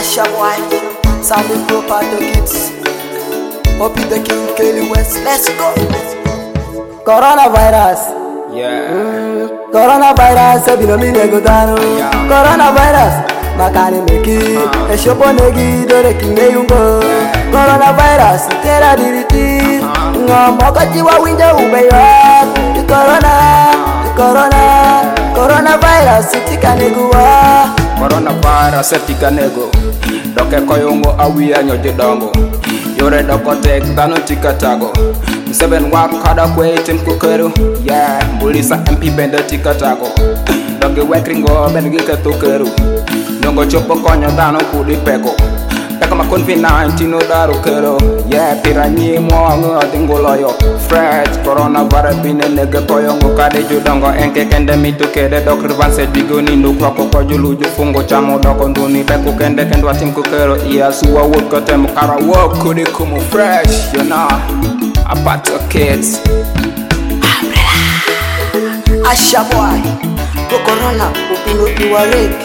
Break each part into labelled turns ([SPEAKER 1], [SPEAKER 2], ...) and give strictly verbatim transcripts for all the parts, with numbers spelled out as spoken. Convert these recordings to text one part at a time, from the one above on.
[SPEAKER 1] Asha boy, Sandy Group at the kids. Hoppy the King, Kelly West, let's go. Coronavirus.
[SPEAKER 2] Yeah.
[SPEAKER 1] Mm. Coronavirus, I don't mean to go down. Coronavirus, Makani Meki, a shop on the Gido, the King Yungo. Coronavirus, Terra Dirity, Mokajiwa window, the Corona, the Corona, Coronavirus, Tikanego.
[SPEAKER 2] Coronavirus, Tikanego. Doke koyongo awia nyoje dongo. Yore doko tek dano tikatago. Seven wak kada kwe tim kukero. Yeah, bulisa M P benda tikatago. Doge wekringo bengi katukero. Nyongo chopo konyo dano kudi peko. Peko ma konfi nineteen no daro kero. Yeah, piranyi mo adingo loyo. Fresh coronavirus bine nege koyongo kade judongo. Enke kende mitu kede dok rivanse digo nindu kwa koko juluju fungo chamo doko nduni. Peko kende kendwa tim kukero. Iya suwa woka temu kara woko di kumu fresh, you know. About your kids.
[SPEAKER 1] Asha boy, go Corona, open up your leg.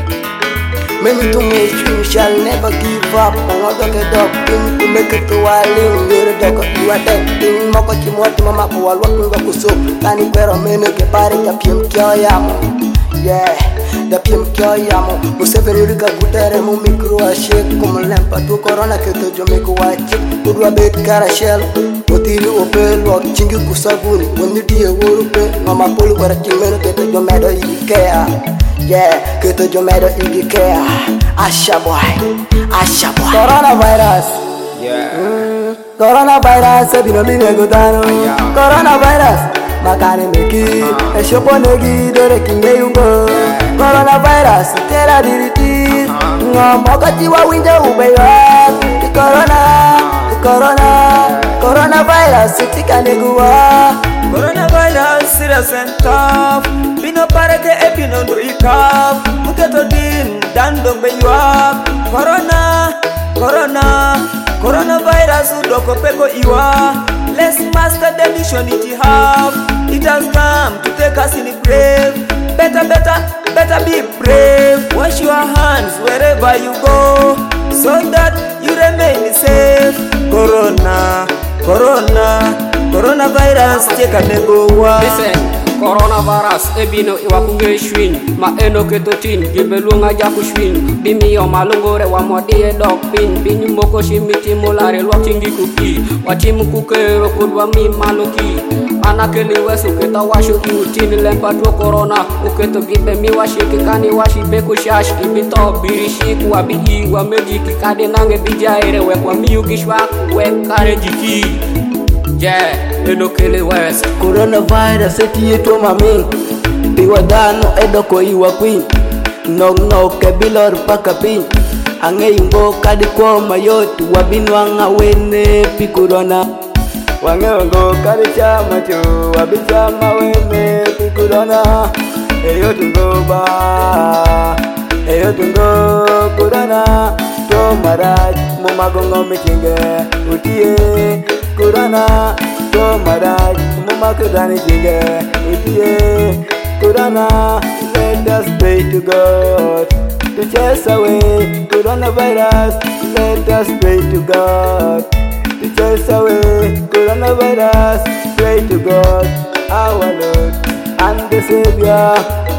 [SPEAKER 1] Many to me, you shall never give up. Another get up, thing to make it to a ling. You're a dog, you are dead. Thing Mokochi Moti Mama, who are walking back to soap. Tani Pero Mene, get party, a P M Kyoyamo. Yeah, the P M Kyoyamo. Museveni Rika Gutere, Mumikru, a shake, come lampa to Corona, Keto Jamaica White Chick, Udwa Bait Carashell. Otiri ope lo chingi kusaguni woni die worupe mama polu para chimeno keto jomedo igikea yeah keto jomedo igikea Asha boy Asha boy Coronavirus
[SPEAKER 2] yeah
[SPEAKER 1] mm. Coronavirus bino mine godano yeah. Coronavirus makane meki uh. e shopo negi dore kinge yungo yeah. Coronavirus tera diriti uh. ngomoka jiwa winja ubeya corona uh. corona Coronavirus, Tikanego.
[SPEAKER 3] Coronavirus, serious and tough. Pino pareke e pino do ikaf. Muketo din, dando be you up. Corona, Corona, Coronavirus, udoko peko iwa. Let's master the mission it have. It has come to take us in the grave. Better, better, better be brave. Wash your hands wherever you go, so that you remain safe. Corona. Corona, coronavirus, take a nego.
[SPEAKER 4] Listen, coronavirus, ebino iwakunge shwin. Ma eno ketotin, gibelunga jaku shwin. Bimi yo malungore wa modie dog pin. Bini moko shimiti molare lwachingi kuki. Wachimu kukero kudwa mi maloki. Anakeli wesu keta washu iutini lempatwo corona. Uketo gibe mi washiki kani washi beku shash. Ibito birishi kuwa bihi wa mejiki. Kade nange bijaire wekwa miyukishwa wekare jiki. Yeah, enokele west.
[SPEAKER 1] Coronavirus eti eto mami. Biwa dano edoko iwa queen. Nog nog kebilor paka pin. Ange yungo kadi kwa mayotu. Wabinwanga wene pi corona. Wange wango kadi chama cho. Wabichama wene pi corona. Eyo tungo ba. Eyo tungo corona. To maraj mumagongo michinge. Utie Corona, to maraj, mama kudani jinge, utie. Corona, let us pray to God to chase away coronavirus. Let us pray to God to chase away coronavirus. Pray to God, our Lord and the Savior.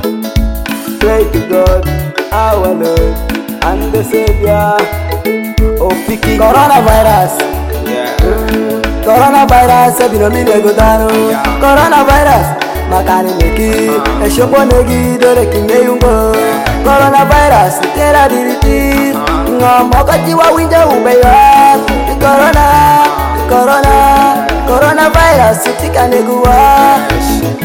[SPEAKER 1] Pray to God, our Lord and the Savior. Oh, picking coronavirus.
[SPEAKER 2] Yeah.
[SPEAKER 1] Mm. Coronavirus, bino mine godano. Yeah. Coronavirus, makane meki, uh. e shopo negi dore kinge yungo. Yeah. Coronavirus, tera diriti, uh. ngomoka jiwa winja ubeya. Corona, uh. Corona, Coronavirus, Tikanego.